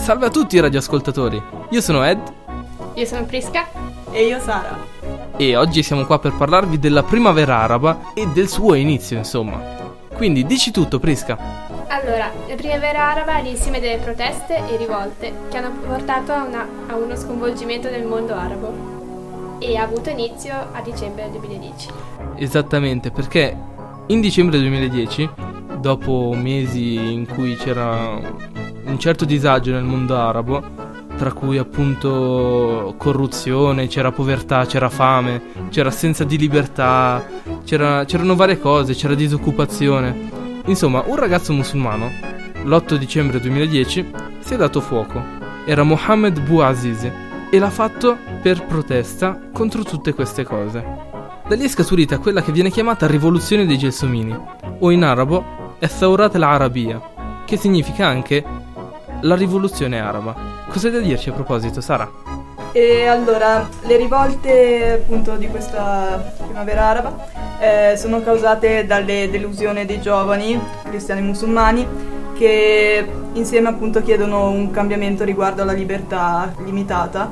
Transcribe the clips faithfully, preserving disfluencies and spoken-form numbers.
Salve a tutti radioascoltatori, io sono Ed. Io sono Prisca. E io Sara. E oggi siamo qua per parlarvi della primavera araba e del suo inizio, insomma. Quindi dici tutto, Prisca. Allora, la primavera araba è l'insieme delle proteste e rivolte che hanno portato a, una, a uno sconvolgimento del mondo arabo e ha avuto inizio a dicembre duemiladieci. Esattamente, perché in dicembre duemiladieci, dopo mesi in cui c'era un certo disagio nel mondo arabo, tra cui appunto corruzione, c'era povertà, c'era fame, c'era assenza di libertà, c'era, c'erano varie cose, c'era disoccupazione. Insomma, un ragazzo musulmano, l'otto dicembre duemiladieci, si è dato fuoco. Era Mohammed Bouazizi e l'ha fatto per protesta contro tutte queste cose. Da lì è scaturita quella che viene chiamata rivoluzione dei gelsomini, o in arabo è Thawrat al-Arabia, che significa anche la rivoluzione araba. Cos'hai da dirci a proposito, Sara? E allora, le rivolte appunto di questa primavera araba eh, sono causate dalle delusioni dei giovani cristiani musulmani che insieme appunto chiedono un cambiamento riguardo alla libertà limitata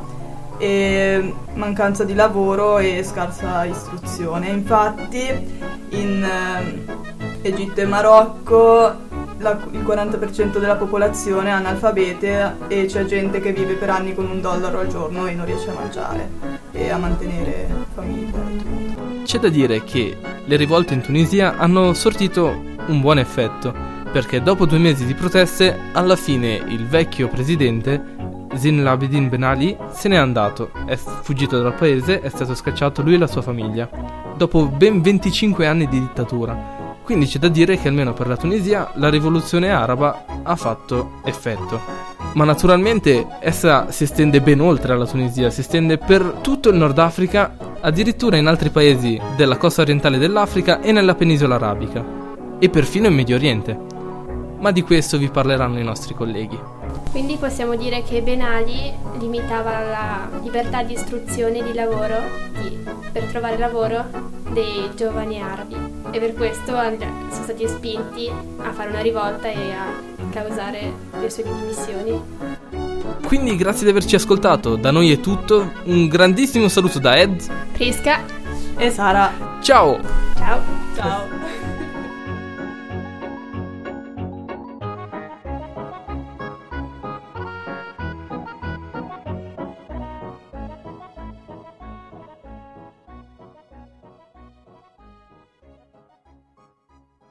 e mancanza di lavoro e scarsa istruzione. Infatti in eh, Egitto e Marocco La, il quaranta per cento della popolazione è analfabete e c'è gente che vive per anni con un dollaro al giorno e non riesce a mangiare e a mantenere famiglia e tutto. C'è da dire che le rivolte in Tunisia hanno sortito un buon effetto, perché dopo due mesi di proteste, alla fine il vecchio presidente Zine al-Abidine Ben Ali se n'è andato, è fuggito dal paese, è stato scacciato lui e la sua famiglia, dopo ben venticinque anni di dittatura. Quindi c'è da dire che almeno per la Tunisia la rivoluzione araba ha fatto effetto. Ma naturalmente essa si estende ben oltre alla Tunisia, si estende per tutto il Nord Africa, addirittura in altri paesi della costa orientale dell'Africa e nella penisola arabica, e perfino in Medio Oriente. Ma di questo vi parleranno i nostri colleghi. Quindi possiamo dire che Ben Ali limitava la libertà di istruzione e di lavoro di, per trovare lavoro dei giovani arabi e per questo sono stati spinti a fare una rivolta e a causare le sue dimissioni. Quindi grazie di averci ascoltato, da noi è tutto, un grandissimo saluto da Ed, Prisca e Sara. ciao! Ciao! Ciao!